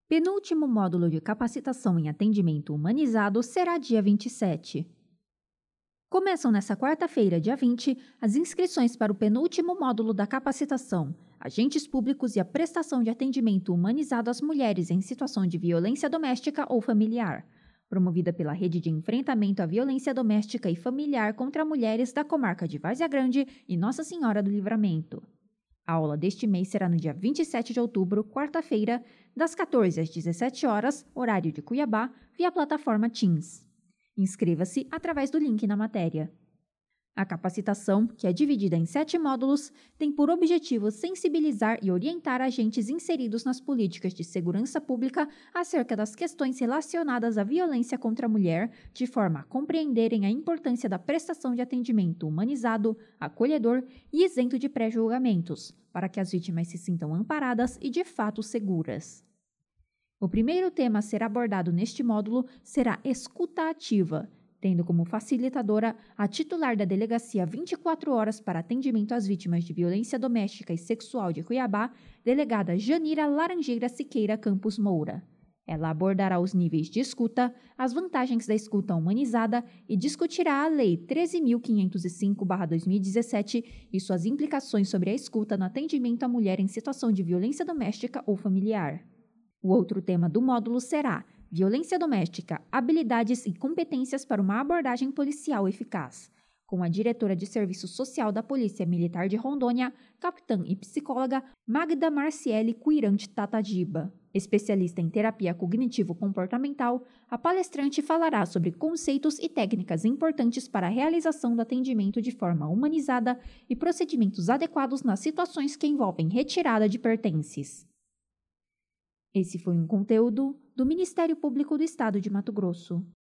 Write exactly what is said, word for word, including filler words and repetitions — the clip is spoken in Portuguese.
Penúltimo módulo de capacitação em atendimento humanizado será dia vinte e sete. Começam nesta quarta-feira, dia vinte, as inscrições para o penúltimo módulo da capacitação, Agentes Públicos e a prestação de atendimento humanizado às mulheres em situação de violência doméstica ou familiar, promovida pela Rede de Enfrentamento à Violência Doméstica e Familiar contra Mulheres da Comarca de Várzea Grande e Nossa Senhora do Livramento. A aula deste mês será no dia vinte e sete de outubro, quarta-feira, das quatorze às dezessete horas, horário de Cuiabá, via plataforma Teams. Inscreva-se através do link na matéria. A capacitação, que é dividida em sete módulos, tem por objetivo sensibilizar e orientar agentes inseridos nas políticas de segurança pública acerca das questões relacionadas à violência contra a mulher, de forma a compreenderem a importância da prestação de atendimento humanizado, acolhedor e isento de pré-julgamentos, para que as vítimas se sintam amparadas e de fato seguras. O primeiro tema a ser abordado neste módulo será escuta ativa, tendo como facilitadora a titular da Delegacia vinte e quatro horas para atendimento às vítimas de violência doméstica e sexual de Cuiabá, delegada Janira Laranjeira Siqueira Campos Moura. Ela abordará os níveis de escuta, as vantagens da escuta humanizada e discutirá a Lei treze mil quinhentos e cinco barra dois mil e dezessete e suas implicações sobre a escuta no atendimento à mulher em situação de violência doméstica ou familiar. O outro tema do módulo será Violência Doméstica, Habilidades e Competências para uma Abordagem Policial Eficaz, com a diretora de Serviço Social da Polícia Militar de Rondônia, capitã e psicóloga Magda Marciele Cuirante Tatagiba. Especialista em terapia cognitivo-comportamental, a palestrante falará sobre conceitos e técnicas importantes para a realização do atendimento de forma humanizada e procedimentos adequados nas situações que envolvem retirada de pertences. Esse foi um conteúdo do Ministério Público do Estado de Mato Grosso.